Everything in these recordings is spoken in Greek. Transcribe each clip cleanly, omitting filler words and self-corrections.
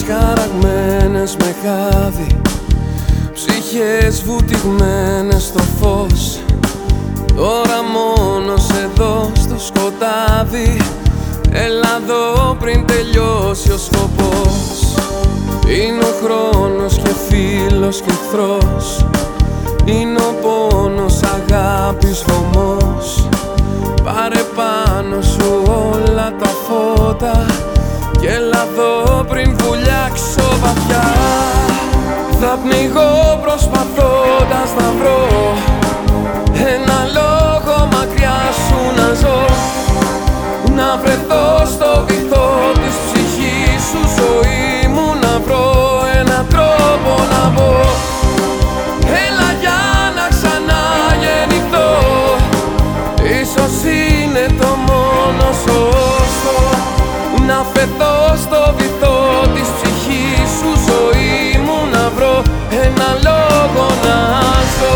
χαραγμένες με χάδι, ψυχές βουτυγμένες στο φως. Τώρα μόνος εδώ στο σκοτάδι, έλα εδώ πριν τελειώσει ο σκοπός. Είναι ο χρόνος και φίλος και εχθρός, είναι ο πόνος, αγάπης, χωμός. Πάρε πάνω σου όλα τα φώτα κι έλα εδώ πριν βουλιάξω βαθιά. Θα πνιγώ προσπαθώντας να βρω ένα λόγο μακριά σου να ζω, να βρεθώ στο βυθό της ψυχής σου, ζωή μου να βρω έναν τρόπο να μπω. Έλα για να ξαναγεννηθώ, ίσως είναι το μόνο σωστό, να φεθώ στο βυθό της ψυχής σου, ζωή μου να βρω ένα λόγο να ζω.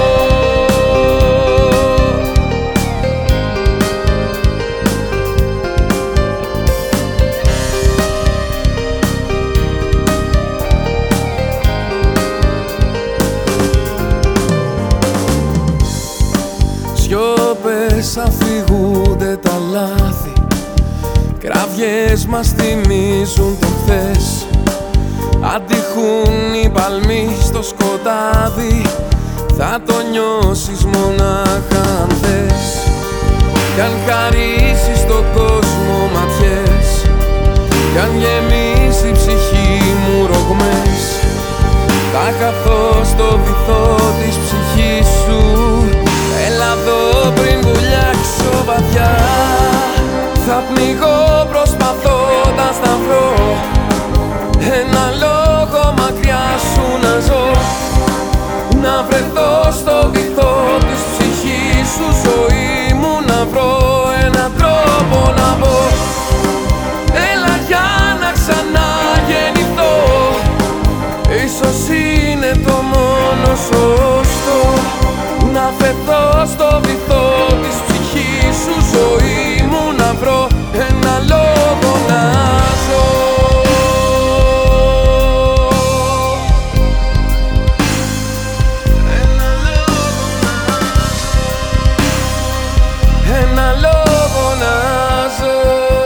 Σιώπες αφηγούνται τα λάθη, κραυγές μας θυμίζουν το χθες. Αντιχούν οι παλμοί στο σκοτάδι, θα το νιώσεις μονάχα αν θες. Κι αν χαρίσεις στον κόσμο ματιές, κι αν γεμίσει η ψυχή μου ρογμές, θα χαθώ στο βυθό της ψυχής σου. Έλα εδώ πριν βουλιάξω βαθιά, θα πνιγώ προσπαθώντας να βρω ένα λόγο μακριά σου να ζω, να βρεθώ στο βυθό της ψυχής σου, ζωή μου να βρω έναν τρόπο να μπω. Έλα για να ξαναγεννηθώ, ίσως είναι το μόνο σωστό, να φεθώ στο βυθό της ψυχής σου, ζωή μου να βρω ένα λόγο να ζω. Ένα λόγο να ζω.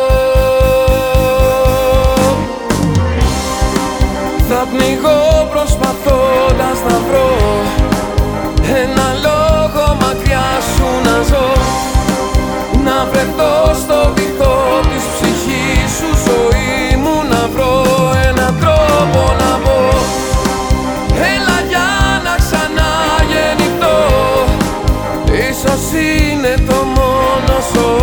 Θα πνιγώ προσπαθώντας να βρω ένα λόγο μακριά σου να ζω, να βρεθώ στο βυθό της ψυχής σου, ζωή μου να βρω έναν τρόπο να μπω. Έλα για να ξαναγεννηθώ, ίσως είναι το μόνο σωστό,